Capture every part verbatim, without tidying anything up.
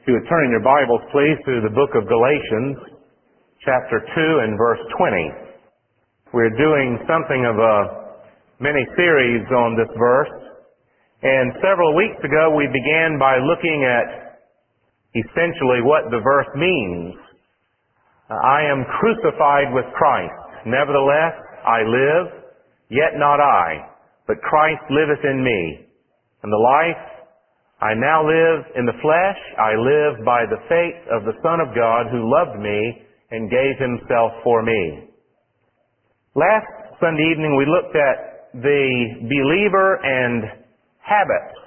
If you would turn in your Bibles, please, to the book of Galatians, chapter two and verse twenty. We're doing something of a mini-series on this verse. And several weeks ago, we began by looking at essentially what the verse means. I am crucified with Christ. Nevertheless, I live, yet not I, but Christ liveth in me. And the life I now live in the flesh, I live by the faith of the Son of God who loved me and gave himself for me. Last Sunday evening we looked at the believer and habits.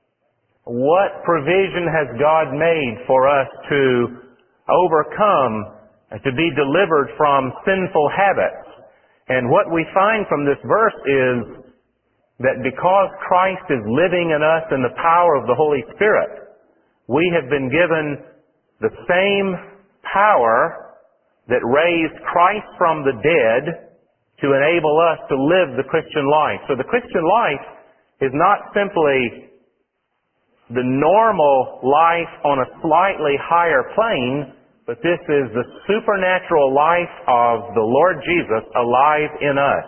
What provision has God made for us to overcome, to be delivered from sinful habits? And what we find from this verse is that because Christ is living in us in the power of the Holy Spirit, we have been given the same power that raised Christ from the dead to enable us to live the Christian life. So the Christian life is not simply the normal life on a slightly higher plane, but this is the supernatural life of the Lord Jesus alive in us.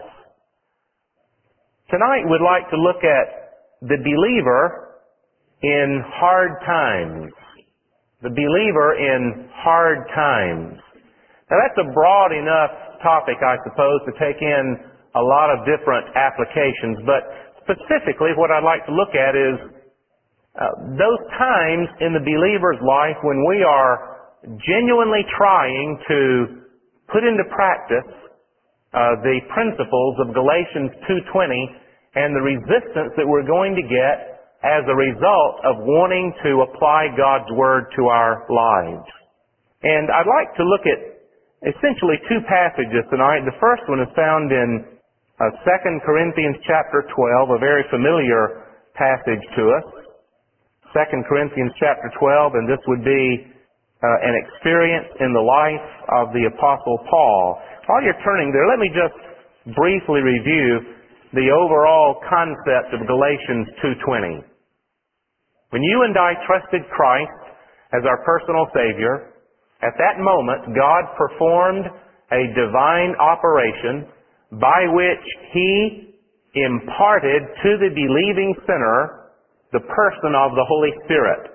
Tonight we'd like to look at the believer in hard times. The believer in hard times. Now that's a broad enough topic, I suppose, to take in a lot of different applications, but specifically what I'd like to look at is uh, those times in the believer's life when we are genuinely trying to put into practice Uh, the principles of Galatians two twenty and the resistance that we're going to get as a result of wanting to apply God's Word to our lives. And I'd like to look at essentially two passages tonight. The first one is found in uh, Second Corinthians chapter twelve, a very familiar passage to us. Second Corinthians chapter twelve, and this would be uh, an experience in the life of the Apostle Paul. While you're turning there, let me just briefly review the overall concept of Galatians two twenty. When you and I trusted Christ as our personal Savior, at that moment God performed a divine operation by which He imparted to the believing sinner the person of the Holy Spirit.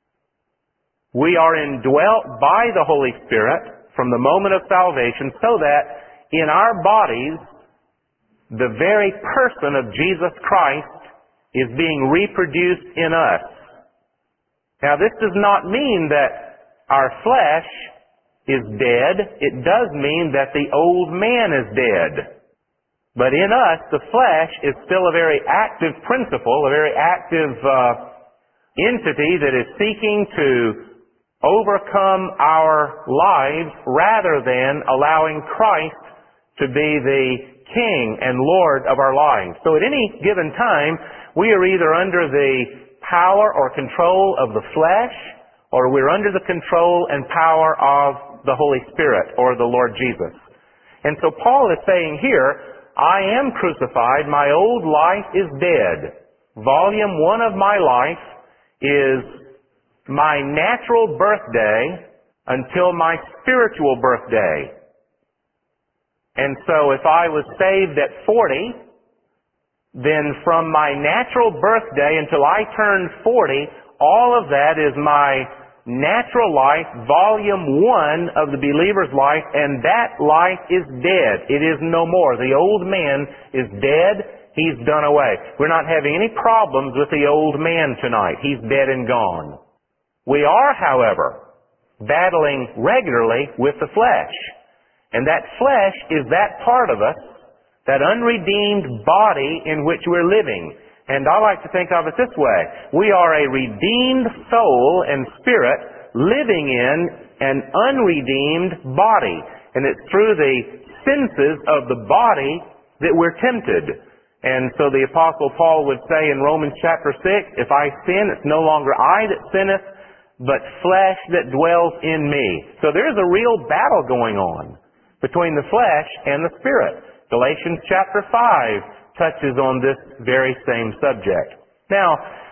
We are indwelt by the Holy Spirit from the moment of salvation, so that in our bodies, the very person of Jesus Christ is being reproduced in us. Now, this does not mean that our flesh is dead. It does mean that the old man is dead. But in us, the flesh is still a very active principle, a very active uh, entity that is seeking to overcome our lives rather than allowing Christ to be the King and Lord of our lives. So at any given time, we are either under the power or control of the flesh, or we're under the control and power of the Holy Spirit or the Lord Jesus. And so Paul is saying here, I am crucified, my old life is dead. Volume one of my life is my natural birthday until my spiritual birthday. And so if I was saved at forty, then from my natural birthday until I turned forty, all of that is my natural life, volume one of the believer's life, and that life is dead. It is no more. The old man is dead. He's done away. We're not having any problems with the old man tonight. He's dead and gone. We are, however, battling regularly with the flesh. And that flesh is that part of us, that unredeemed body in which we're living. And I like to think of it this way. We are a redeemed soul and spirit living in an unredeemed body. And it's through the senses of the body that we're tempted. And so the Apostle Paul would say in Romans chapter six, if I sin, it's no longer I that sinneth, but flesh that dwells in me. So there's a real battle going on between the flesh and the Spirit. Galatians chapter five touches on this very same subject. Now,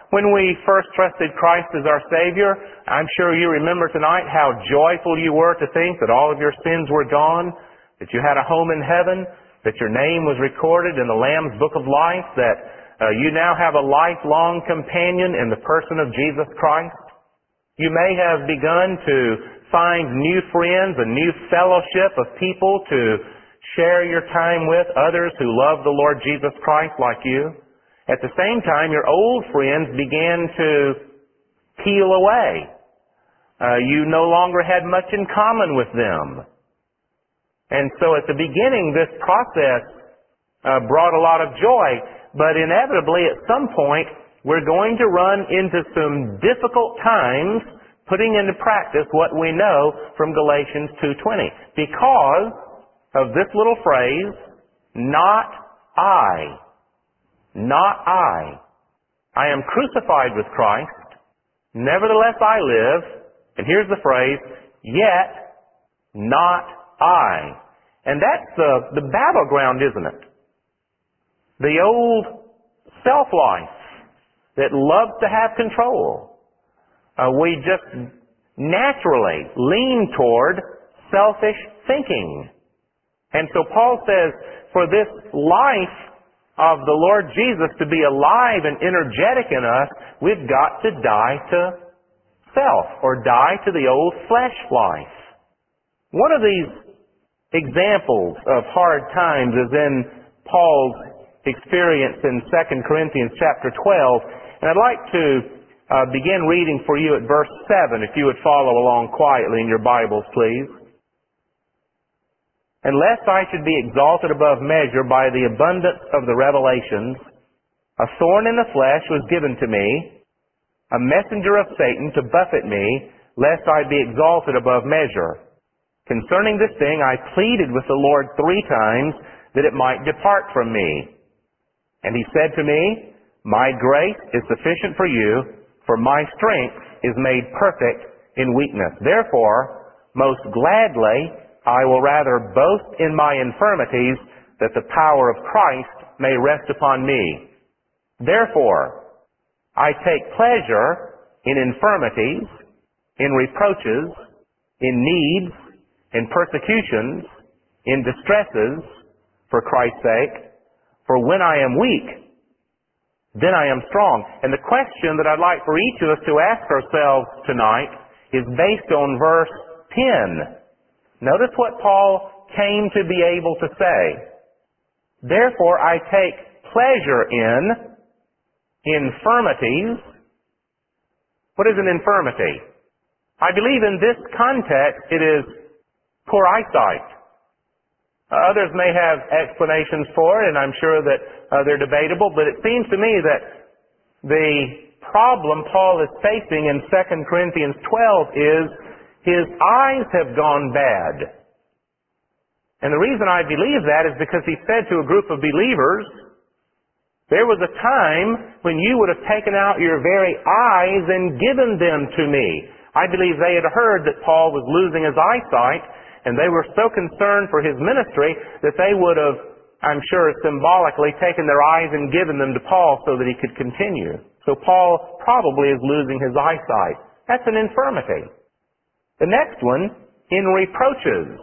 When we first trusted Christ as our Savior, I'm sure you remember tonight how joyful you were to think that all of your sins were gone, that you had a home in heaven, that your name was recorded in the Lamb's Book of Life, that uh, you now have a lifelong companion in the person of Jesus Christ. You may have begun to find new friends, a new fellowship of people to share your time with, others who love the Lord Jesus Christ like you. At the same time, your old friends began to peel away. Uh, you no longer had much in common with them. And so at the beginning, this process uh, brought a lot of joy, but inevitably at some point, we're going to run into some difficult times putting into practice what we know from Galatians two twenty. Because of this little phrase, not I. Not I. I am crucified with Christ. Nevertheless I live. And here's the phrase, yet not I. And that's the, the battleground, isn't it? The old self-life that loves to have control. Uh, we just naturally lean toward selfish thinking. And so Paul says, for this life of the Lord Jesus to be alive and energetic in us, we've got to die to self, or die to the old flesh life. One of these examples of hard times is in Paul's experience in Second Corinthians chapter twelve, and I'd like to uh, begin reading for you at verse seven, if you would follow along quietly in your Bibles, please. And lest I should be exalted above measure by the abundance of the revelations, a thorn in the flesh was given to me, a messenger of Satan to buffet me, lest I be exalted above measure. Concerning this thing I pleaded with the Lord three times that it might depart from me. And he said to me, my grace is sufficient for you, for my strength is made perfect in weakness. Therefore, most gladly, I will rather boast in my infirmities, that the power of Christ may rest upon me. Therefore, I take pleasure in infirmities, in reproaches, in needs, in persecutions, in distresses, for Christ's sake. For when I am weak, then I am strong. And the question that I'd like for each of us to ask ourselves tonight is based on verse ten. Notice what Paul came to be able to say. Therefore, I take pleasure in infirmities. What is an infirmity? I believe in this context it is poor eyesight. Uh, others may have explanations for it, and I'm sure that uh, they're debatable, but it seems to me that the problem Paul is facing in Second Corinthians twelve is his eyes have gone bad. And the reason I believe that is because he said to a group of believers, there was a time when you would have taken out your very eyes and given them to me. I believe they had heard that Paul was losing his eyesight, and they were so concerned for his ministry that they would have, I'm sure symbolically, taken their eyes and given them to Paul so that he could continue. So Paul probably is losing his eyesight. That's an infirmity. The next one, in reproaches.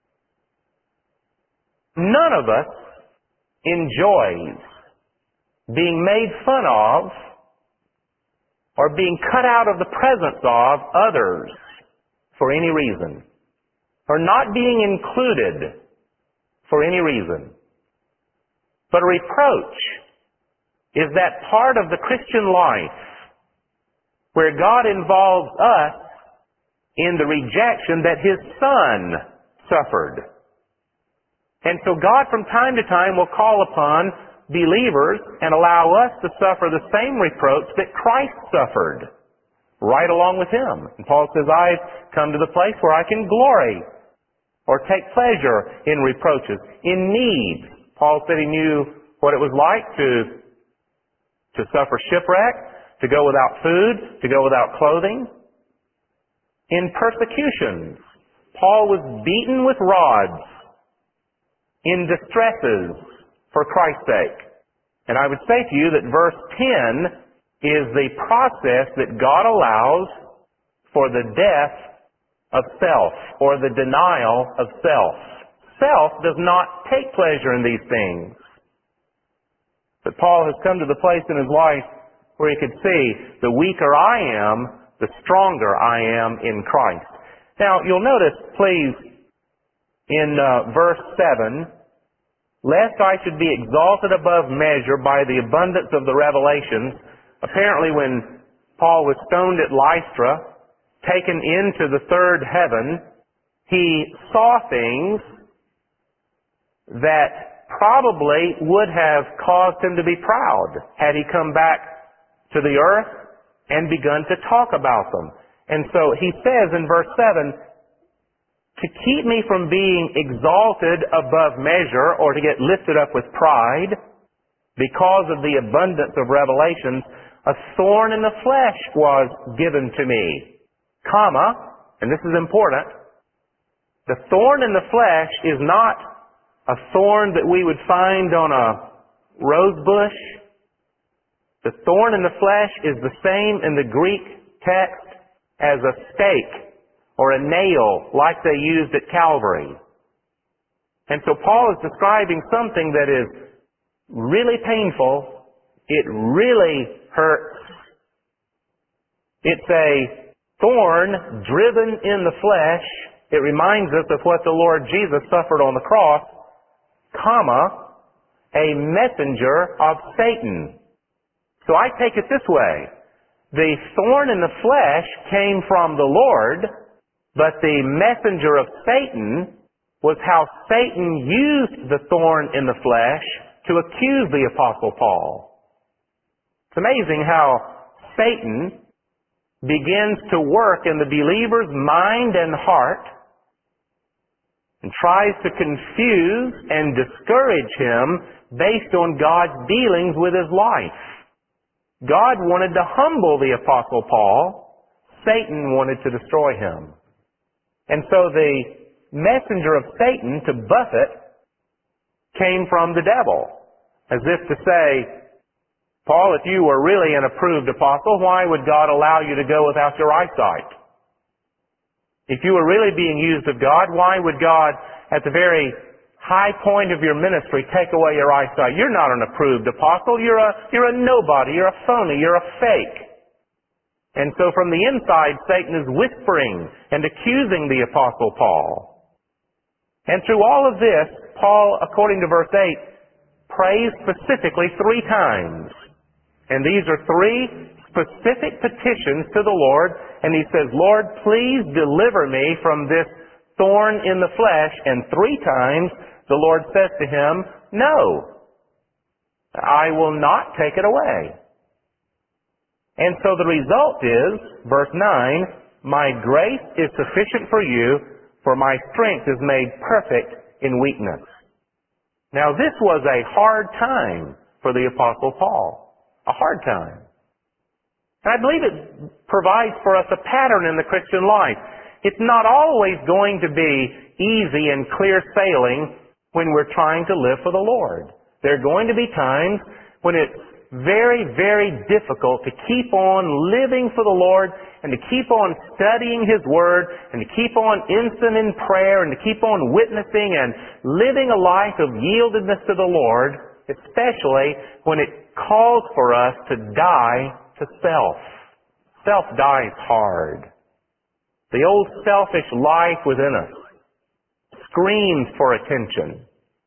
None of us enjoys being made fun of or being cut out of the presence of others for any reason, or not being included for any reason. But a reproach is that part of the Christian life where God involves us in the rejection that His Son suffered. And so God from time to time will call upon believers and allow us to suffer the same reproach that Christ suffered, right along with Him. And Paul says, I've come to the place where I can glory or take pleasure in reproaches, in needs. Paul said he knew what it was like to, to suffer shipwreck, to go without food, to go without clothing. In persecutions, Paul was beaten with rods in distresses for Christ's sake. And I would say to you that verse ten is the process that God allows for the death of self, or the denial of self. Self does not take pleasure in these things. But Paul has come to the place in his life where he could see, the weaker I am, the stronger I am in Christ. Now, you'll notice, please, in uh, verse seven, lest I should be exalted above measure by the abundance of the revelations. Apparently when Paul was stoned at Lystra, taken into the third heaven, he saw things that probably would have caused him to be proud had he come back to the earth and begun to talk about them. And so he says in verse seven, to keep me from being exalted above measure or to get lifted up with pride because of the abundance of revelations, a thorn in the flesh was given to me, comma, and this is important, the thorn in the flesh is not a thorn that we would find on a rose bush. The thorn in the flesh is the same in the Greek text as a stake or a nail like they used at Calvary. And so Paul is describing something that is really painful. It really hurts. It's a thorn driven in the flesh. It reminds us of what the Lord Jesus suffered on the cross, comma, a messenger of Satan. So I take it this way. The thorn in the flesh came from the Lord, but the messenger of Satan was how Satan used the thorn in the flesh to accuse the Apostle Paul. It's amazing how Satan begins to work in the believer's mind and heart and tries to confuse and discourage him based on God's dealings with his life. God wanted to humble the Apostle Paul. Satan wanted to destroy him. And so the messenger of Satan to buffet came from the devil, as if to say, Paul, if you were really an approved apostle, why would God allow you to go without your eyesight? If you were really being used of God, why would God, at the very high point of your ministry, take away your eyesight? You're not an approved apostle. You're a, you're a nobody. You're a phony. You're a fake. And so from the inside, Satan is whispering and accusing the Apostle Paul. And through all of this, Paul, according to verse eight, prays specifically three times. And these are three specific petitions to the Lord. And he says, Lord, please deliver me from this thorn in the flesh. And three times the Lord says to him, no, I will not take it away. And so the result is, verse nine, my grace is sufficient for you, for my strength is made perfect in weakness. Now this was a hard time for the Apostle Paul. A hard time. And I believe it provides for us a pattern in the Christian life. It's not always going to be easy and clear sailing when we're trying to live for the Lord. There are going to be times when it's very, very difficult to keep on living for the Lord and to keep on studying His Word and to keep on instant in prayer and to keep on witnessing and living a life of yieldedness to the Lord, especially when it calls for us to die to self. Self dies hard. The old selfish life within us screams for attention.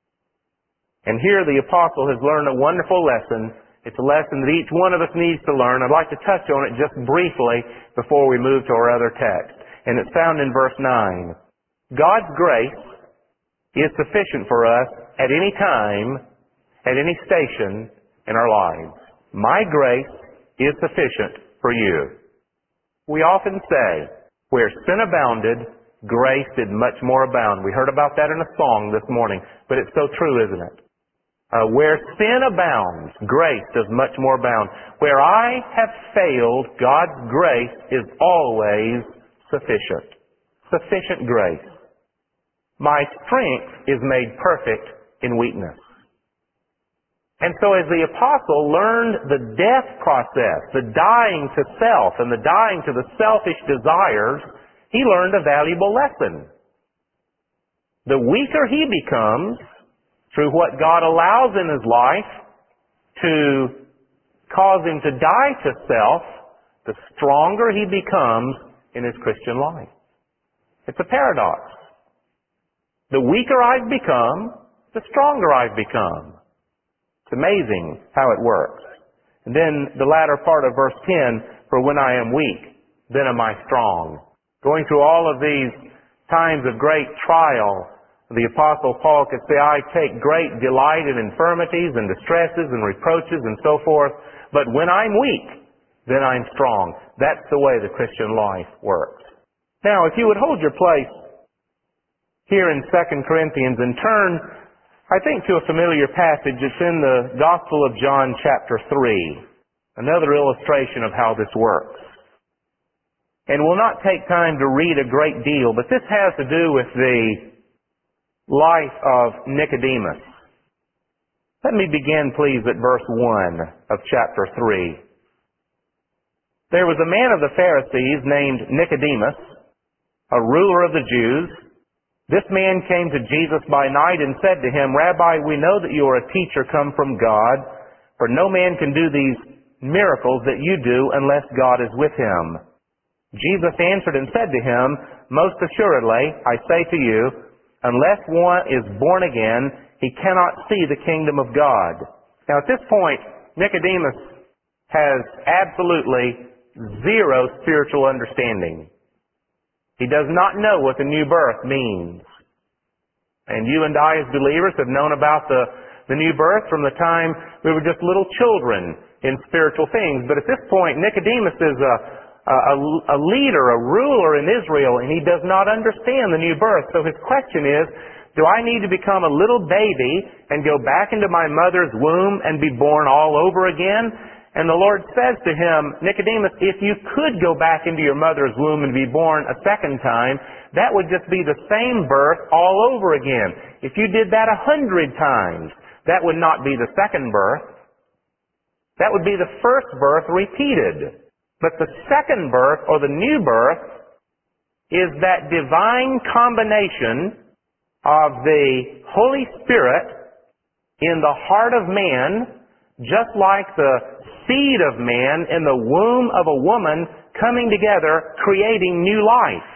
And here the apostle has learned a wonderful lesson. It's a lesson that each one of us needs to learn. I'd like to touch on it just briefly before we move to our other text. And it's found in verse nine. God's grace is sufficient for us at any time, at any station in our lives. My grace is sufficient for you. We often say, where sin abounded, grace did much more abound. We heard about that in a song this morning, but it's so true, isn't it? Uh, where sin abounds, grace does much more abound. Where I have failed, God's grace is always sufficient. Sufficient grace. My strength is made perfect in weakness. And so as the apostle learned the death process, the dying to self and the dying to the selfish desires, he learned a valuable lesson. The weaker he becomes through what God allows in his life to cause him to die to self, the stronger he becomes in his Christian life. It's a paradox. The weaker I've become, the stronger I've become. It's amazing how it works. And then the latter part of verse ten, for when I am weak, then am I strong. Going through all of these times of great trial, the Apostle Paul could say, I take great delight in infirmities and distresses and reproaches and so forth, but when I'm weak, then I'm strong. That's the way the Christian life works. Now, if you would hold your place here in Second Corinthians and turn, I think, to a familiar passage. It's in the Gospel of John chapter three. Another illustration of how this works. And we'll not take time to read a great deal, but this has to do with the life of Nicodemus. Let me begin, please, at verse one of chapter three. There was a man of the Pharisees named Nicodemus, a ruler of the Jews. This man came to Jesus by night and said to him, Rabbi, we know that you are a teacher come from God, for no man can do these miracles that you do unless God is with him. Jesus answered and said to him, Most assuredly, I say to you, unless one is born again, he cannot see the kingdom of God. Now at this point, Nicodemus has absolutely zero spiritual understanding. He does not know what the new birth means. And you and I as believers have known about the, the new birth from the time we were just little children in spiritual things. But at this point, Nicodemus is a, a, a leader, a ruler in Israel, and he does not understand the new birth. So his question is, do I need to become a little baby and go back into my mother's womb and be born all over again? And the Lord says to him, Nicodemus, if you could go back into your mother's womb and be born a second time, that would just be the same birth all over again. If you did that a hundred times, that would not be the second birth. That would be the first birth repeated. But the second birth, or the new birth, is that divine combination of the Holy Spirit in the heart of man, just like the seed of man in the womb of a woman coming together, creating new life.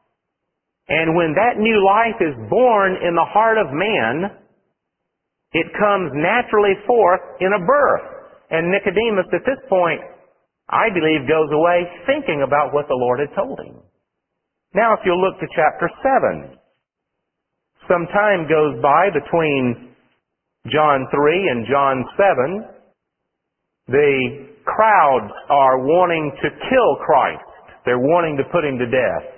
And when that new life is born in the heart of man, it comes naturally forth in a birth. And Nicodemus at this point, I believe, goes away thinking about what the Lord had told him. Now if you'll look to chapter seven, some time goes by between John three and John seven. The crowds are wanting to kill Christ. They're wanting to put him to death.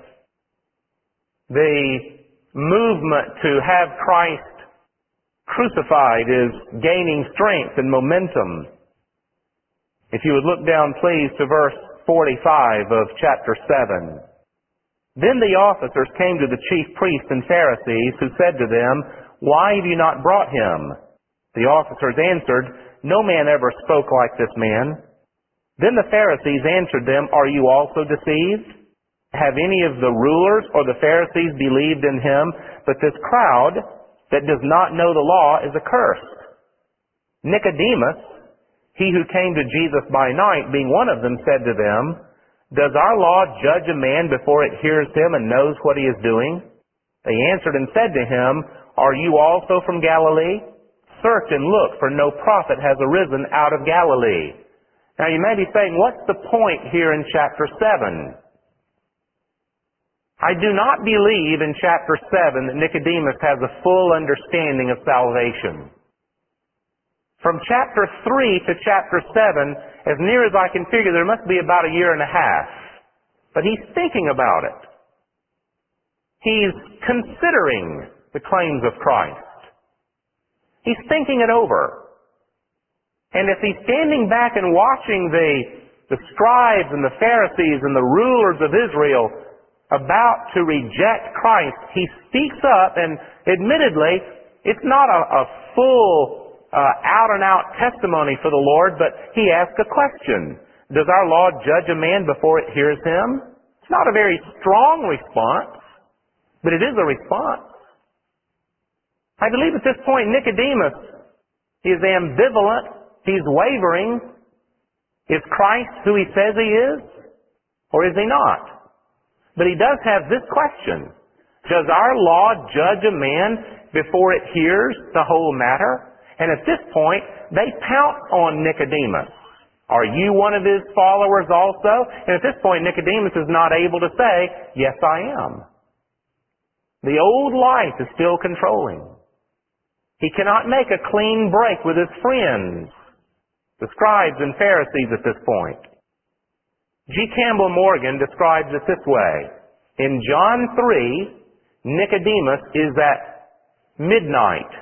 The movement to have Christ crucified is gaining strength and momentum. If you would look down, please, to verse forty-five of chapter seven. Then the officers came to the chief priests and Pharisees, who said to them, Why have you not brought him? The officers answered, No man ever spoke like this man. Then the Pharisees answered them, Are you also deceived? Have any of the rulers or the Pharisees believed in him? But this crowd that does not know the law is accursed. Nicodemus, he who came to Jesus by night, being one of them, said to them, Does our law judge a man before it hears him and knows what he is doing? They answered and said to him, Are you also from Galilee? Search and look, for no prophet has arisen out of Galilee. Now you may be saying, what's the point here in chapter seven? I do not believe in chapter seven that Nicodemus has a full understanding of salvation. From chapter three to chapter seven, as near as I can figure, there must be about a year and a half. But he's thinking about it. He's considering the claims of Christ. He's thinking it over. And if he's standing back and watching the, the scribes and the Pharisees and the rulers of Israel about to reject Christ, he speaks up, and admittedly, it's not a, a full uh, out-and-out testimony for the Lord, but he asked a question. Does our law judge a man before it hears him? It's not a very strong response, but it is a response. I believe at this point Nicodemus is ambivalent. He's wavering. Is Christ who he says he is, or is he not? But he does have this question. Does our law judge a man before it hears the whole matter? And at this point, they pounce on Nicodemus. Are you one of his followers also? And at this point, Nicodemus is not able to say, yes, I am. The old life is still controlling. He cannot make a clean break with his friends, the scribes and Pharisees at this point. G. Campbell Morgan describes it this way. In John three, Nicodemus is at midnight.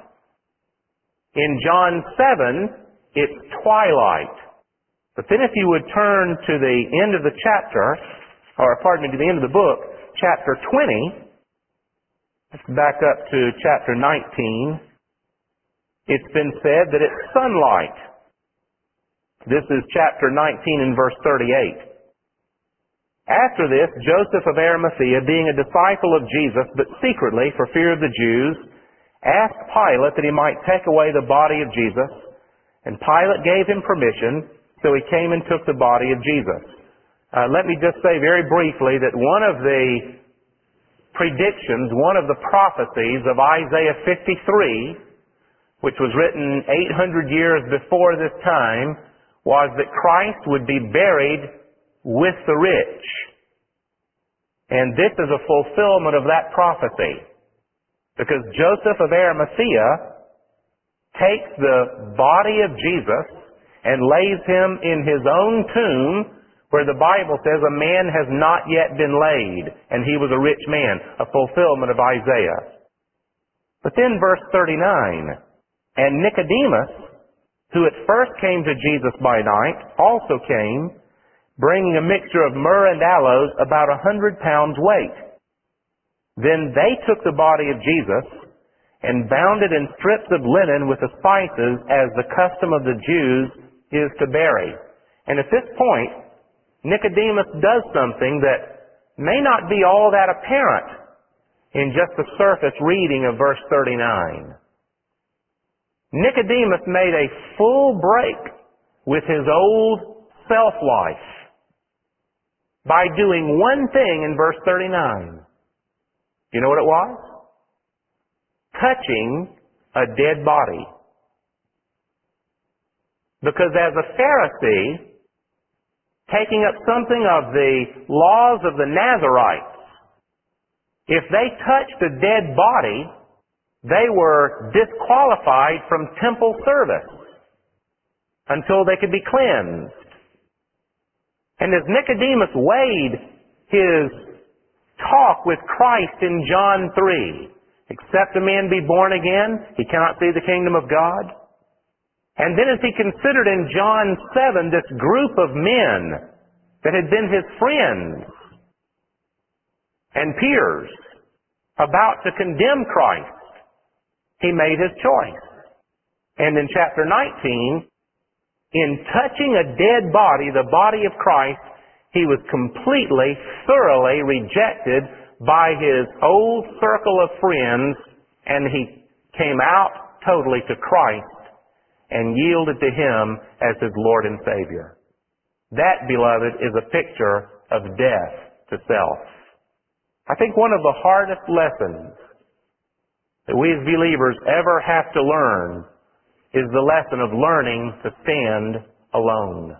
In John seven, it's twilight. But then if you would turn to the end of the chapter, or pardon me, to the end of the book, chapter twenty, let's back up to chapter nineteen, it's been said that it's sunlight. This is chapter nineteen and verse thirty-eight. After this, Joseph of Arimathea, being a disciple of Jesus, but secretly for fear of the Jews, asked Pilate that he might take away the body of Jesus, and Pilate gave him permission, so he came and took the body of Jesus. Uh, let me just say very briefly that one of the predictions, one of the prophecies of Isaiah fifty-three, which was written eight hundred years before this time, was that Christ would be buried with the rich. And this is a fulfillment of that prophecy. Because Joseph of Arimathea takes the body of Jesus and lays him in his own tomb, where the Bible says a man has not yet been laid, and he was a rich man, a fulfillment of Isaiah. But then verse thirty-nine, and Nicodemus, who at first came to Jesus by night, also came, bringing a mixture of myrrh and aloes, about a hundred pounds weight. Then they took the body of Jesus and bound it in strips of linen with the spices, as the custom of the Jews is to bury. And at this point, Nicodemus does something that may not be all that apparent in just the surface reading of verse thirty-nine. Nicodemus made a full break with his old self-life by doing one thing in verse thirty-nine. You know what it was? Touching a dead body. Because as a Pharisee, taking up something of the laws of the Nazarites, if they touched a dead body, they were disqualified from temple service until they could be cleansed. And as Nicodemus weighed his talk with Christ in John three, except a man be born again, he cannot see the kingdom of God. And then as he considered in John seven this group of men that had been his friends and peers about to condemn Christ, he made his choice. And in chapter nineteen, in touching a dead body, the body of Christ, he was completely, thoroughly rejected by his old circle of friends, and he came out totally to Christ and yielded to him as his Lord and Savior. That, beloved, is a picture of death to self. I think one of the hardest lessons that we as believers ever have to learn is the lesson of learning to stand alone.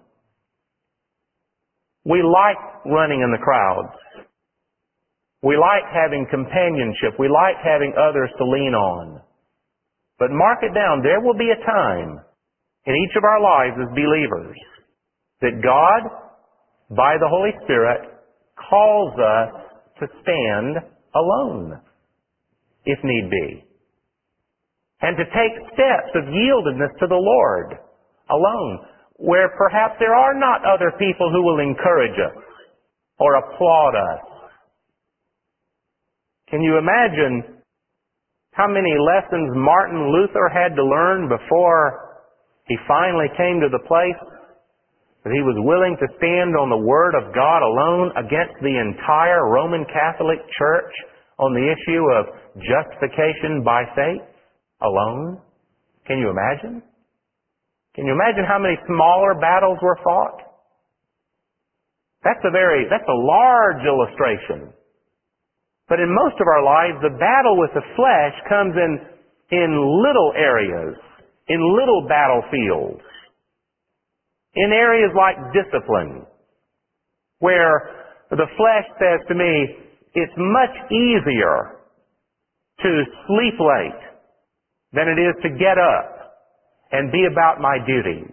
We like running in the crowds. We like having companionship. We like having others to lean on. But mark it down, there will be a time in each of our lives as believers that God, by the Holy Spirit, calls us to stand alone, if need be. And to take steps of yieldedness to the Lord alone, where perhaps there are not other people who will encourage us or applaud us. Can you imagine How many lessons Martin Luther had to learn before he finally came to the place that he was willing to stand on the Word of God alone against the entire Roman Catholic Church on the issue of justification by faith alone? Can you imagine? Can you imagine how many smaller battles were fought? That's a very, that's a large illustration. But in most of our lives, the battle with the flesh comes in, in little areas, in little battlefields, in areas like discipline, where the flesh says to me, it's much easier to sleep late than it is to get up and be about my duties.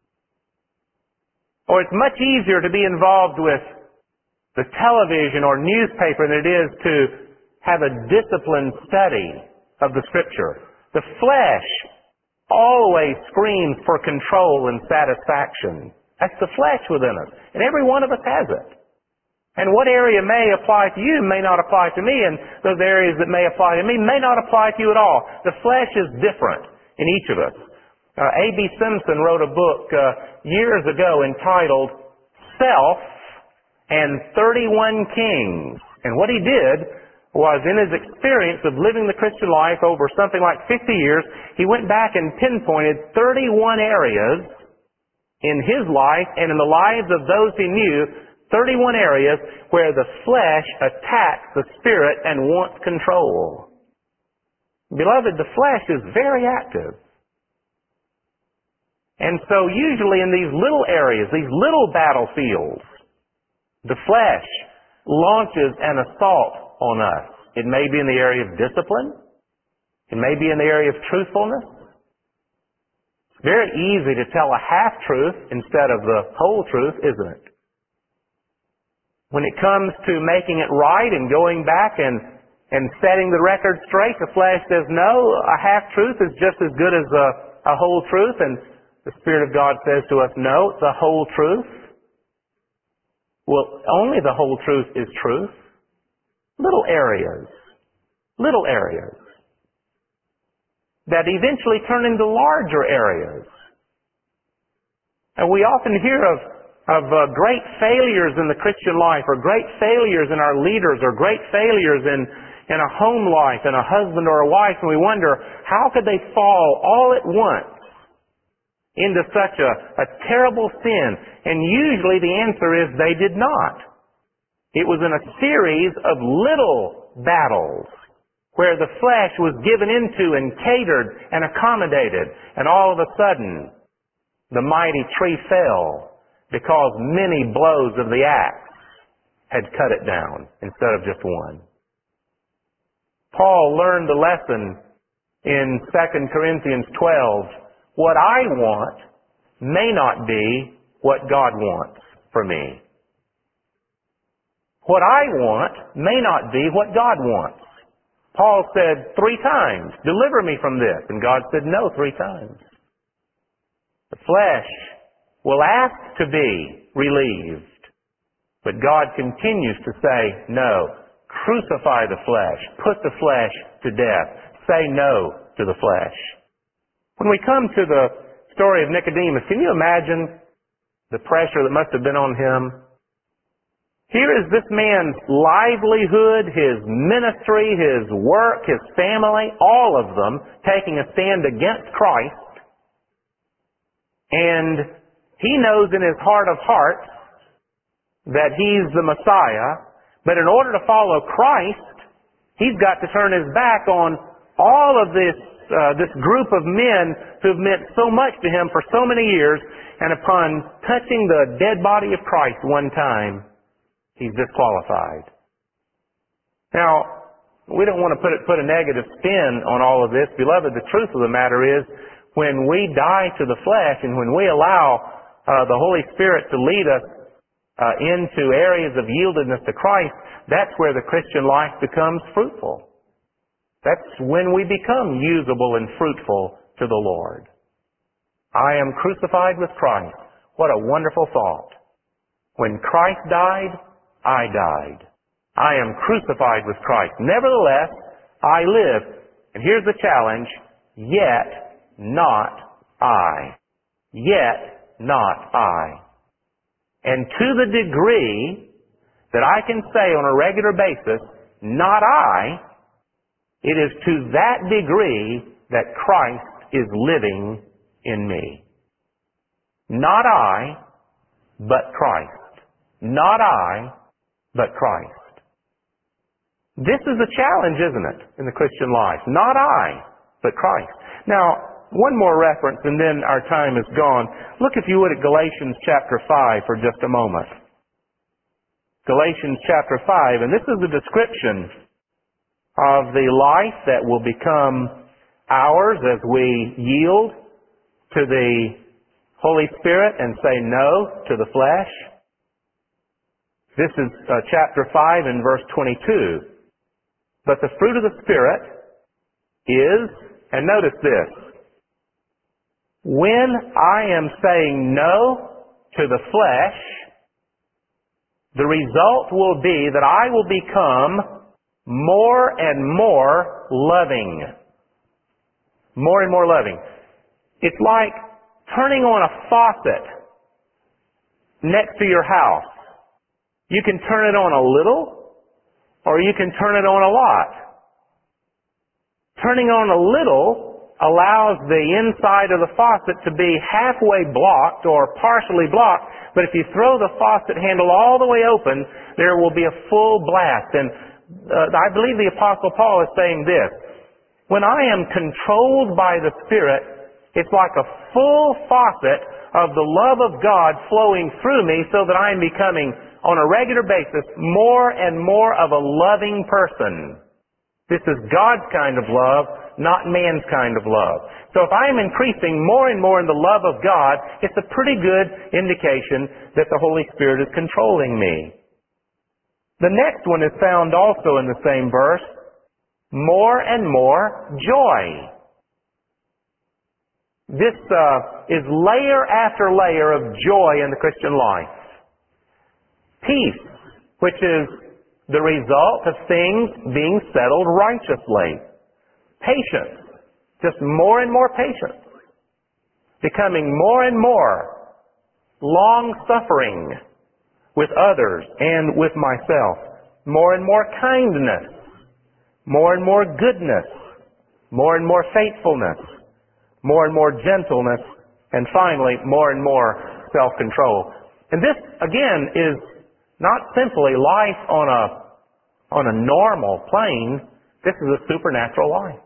Or it's much easier to be involved with the television or newspaper than it is to have a disciplined study of the Scripture. The flesh always screams for control and satisfaction. That's the flesh within us. And every one of us has it. And what area may apply to you may not apply to me, and those areas that may apply to me may not apply to you at all. The flesh is different in each of us. Uh, A B Simpson wrote a book uh, years ago entitled Self and thirty-one Kings. And what he did was, in his experience of living the Christian life over something like fifty years, he went back and pinpointed thirty-one areas in his life and in the lives of those he knew, thirty-one areas where the flesh attacks the spirit and wants control. Beloved, the flesh is very active. And so usually in these little areas, these little battlefields, the flesh launches an assault on us. It may be in the area of discipline. It may be in the area of truthfulness. It's very easy to tell a half-truth instead of the whole truth, isn't it? When it comes to making it right and going back and, and setting the record straight, the flesh says, no, a half-truth is just as good as a, a whole truth. And the Spirit of God says to us, no, the whole truth. Well, only the whole truth is truth. Little areas, little areas that eventually turn into larger areas. And we often hear of, of uh, great failures in the Christian life, or great failures in our leaders, or great failures in, in a home life, and a husband or a wife, and we wonder, how could they fall all at once into such a, a terrible sin? And usually the answer is they did not. It was in a series of little battles where the flesh was given into and catered and accommodated, and all of a sudden the mighty tree fell because many blows of the axe had cut it down instead of just one. Paul learned the lesson in Second Corinthians twelve. What I want may not be what God wants for me. What I want may not be what God wants. Paul said three times, deliver me from this. And God said no three times. The flesh will ask to be relieved. But God continues to say, no, crucify the flesh. Put the flesh to death. Say no to the flesh. When we come to the story of Nicodemus, can you imagine the pressure that must have been on him? Here is this man's livelihood, his ministry, his work, his family, all of them taking a stand against Christ. And he knows in his heart of hearts that he's the Messiah. But in order to follow Christ, he's got to turn his back on all of this, uh, this group of men who've meant so much to him for so many years. And upon touching the dead body of Christ one time, he's disqualified. Now, we don't want to put it, put a negative spin on all of this. Beloved, the truth of the matter is, when we die to the flesh and when we allow uh, the Holy Spirit to lead us uh, into areas of yieldedness to Christ, that's where the Christian life becomes fruitful. That's when we become usable and fruitful to the Lord. I am crucified with Christ. What a wonderful thought. When Christ died, I died. I am crucified with Christ. Nevertheless, I live. And here's the challenge, yet not I. Yet not I. And to the degree that I can say on a regular basis, not I, it is to that degree that Christ is living in me. Not I, but Christ. Not I, but Christ. This is a challenge, isn't it, in the Christian life? Not I, but Christ. Now, one more reference and then our time is gone. Look, if you would, at Galatians chapter five for just a moment. Galatians chapter five, and this is a description of the life that will become ours as we yield to the Holy Spirit and say no to the flesh. This is uh, chapter five and verse twenty-two. But the fruit of the Spirit is, and notice this, when I am saying no to the flesh, the result will be that I will become more and more loving. More and more loving. It's like turning on a faucet next to your house. You can turn it on a little, or you can turn it on a lot. Turning on a little allows the inside of the faucet to be halfway blocked or partially blocked, but if you throw the faucet handle all the way open, there will be a full blast. And uh, I believe the Apostle Paul is saying this, when I am controlled by the Spirit, it's like a full faucet of the love of God flowing through me so that I am becoming, on a regular basis, more and more of a loving person. This is God's kind of love, not man's kind of love. So if I am increasing more and more in the love of God, it's a pretty good indication that the Holy Spirit is controlling me. The next one is found also in the same verse, more and more joy. This uh, is layer after layer of joy in the Christian life. Peace, which is the result of things being settled righteously. Patience, just more and more patience. Becoming more and more long-suffering with others and with myself. More and more kindness. More and more goodness. More and more faithfulness. More and more gentleness. And finally, more and more self-control. And this, again, is not simply life on a, on a normal plane. This is a supernatural life.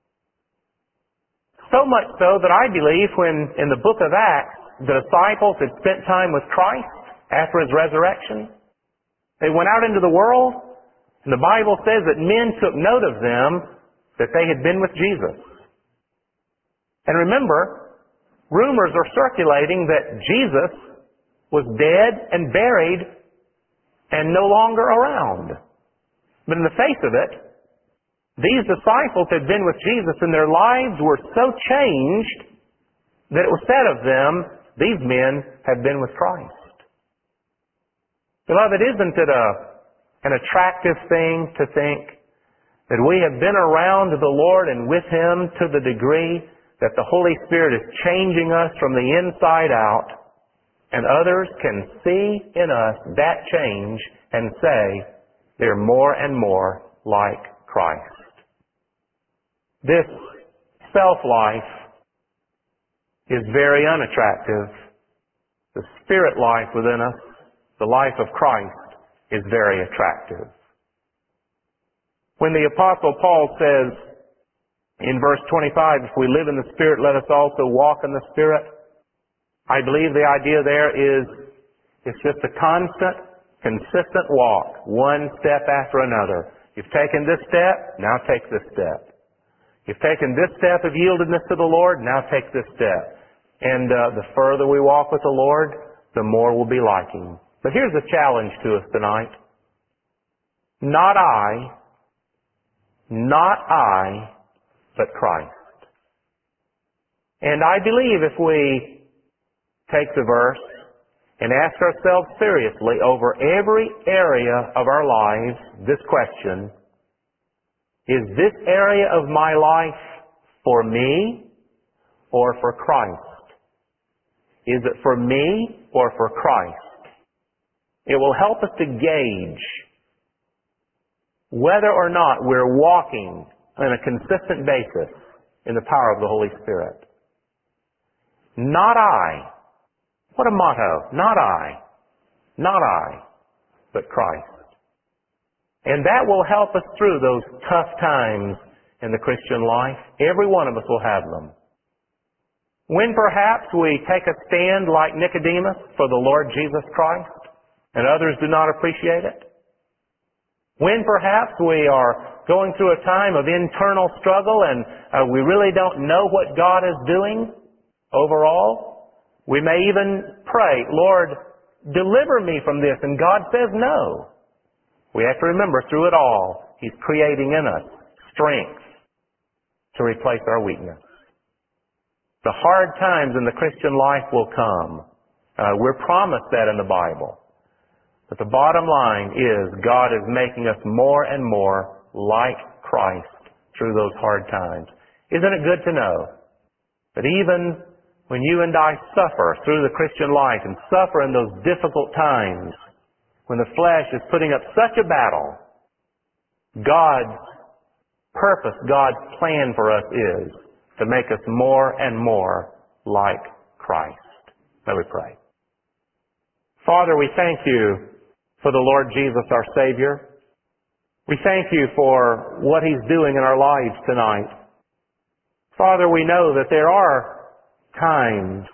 So much so that I believe when in the book of Acts, the disciples had spent time with Christ after His resurrection, they went out into the world, and the Bible says that men took note of them that they had been with Jesus. And remember, rumors are circulating that Jesus was dead and buried and no longer around. But in the face of it, these disciples had been with Jesus and their lives were so changed that it was said of them, these men have been with Christ. Beloved, isn't it a, an attractive thing to think that we have been around the Lord and with Him to the degree that the Holy Spirit is changing us from the inside out, and others can see in us that change and say, they're more and more like Christ. This self-life is very unattractive. The spirit life within us, the life of Christ, is very attractive. When the Apostle Paul says in verse twenty-five, if we live in the Spirit, let us also walk in the Spirit, I believe the idea there is it's just a constant, consistent walk, one step after another. You've taken this step, now take this step. You've taken this step of yieldedness to the Lord, now take this step. And uh, the further we walk with the Lord, the more we'll be like Him. But here's the challenge to us tonight. Not I, not I, but Christ. And I believe if we take the verse and ask ourselves seriously over every area of our lives this question, Is this area of my life for me or for Christ? Is it for me or for Christ? It will help us to gauge whether or not we're walking on a consistent basis in the power of the Holy Spirit. Not I. What a motto. Not I. Not I, but Christ. And that will help us through those tough times in the Christian life. Every one of us will have them. When perhaps we take a stand like Nicodemus for the Lord Jesus Christ and others do not appreciate it. When perhaps we are going through a time of internal struggle and uh, we really don't know what God is doing overall, we may even pray, Lord, deliver me from this. And God says no. We have to remember through it all, He's creating in us strength to replace our weakness. The hard times in the Christian life will come. Uh, we're promised that in the Bible. But the bottom line is God is making us more and more like Christ through those hard times. Isn't it good to know that even when you and I suffer through the Christian life and suffer in those difficult times, when the flesh is putting up such a battle, God's purpose, God's plan for us is to make us more and more like Christ. Let me pray. Father, we thank You for the Lord Jesus, our Savior. We thank You for what He's doing in our lives tonight. Father, we know that there are times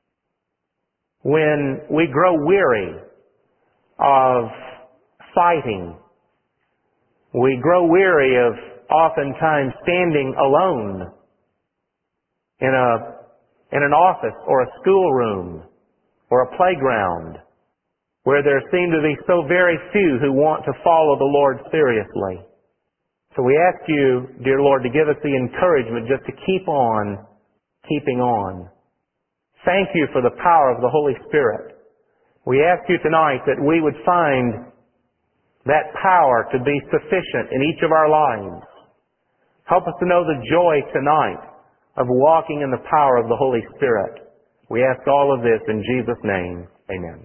when we grow weary of fighting. We grow weary of oftentimes standing alone in a in an office or a schoolroom or a playground where there seem to be so very few who want to follow the Lord seriously. So we ask You, dear Lord, to give us the encouragement just to keep on keeping on. Thank You for the power of the Holy Spirit. We ask You tonight that we would find that power to be sufficient in each of our lives. Help us to know the joy tonight of walking in the power of the Holy Spirit. We ask all of this in Jesus' name. Amen.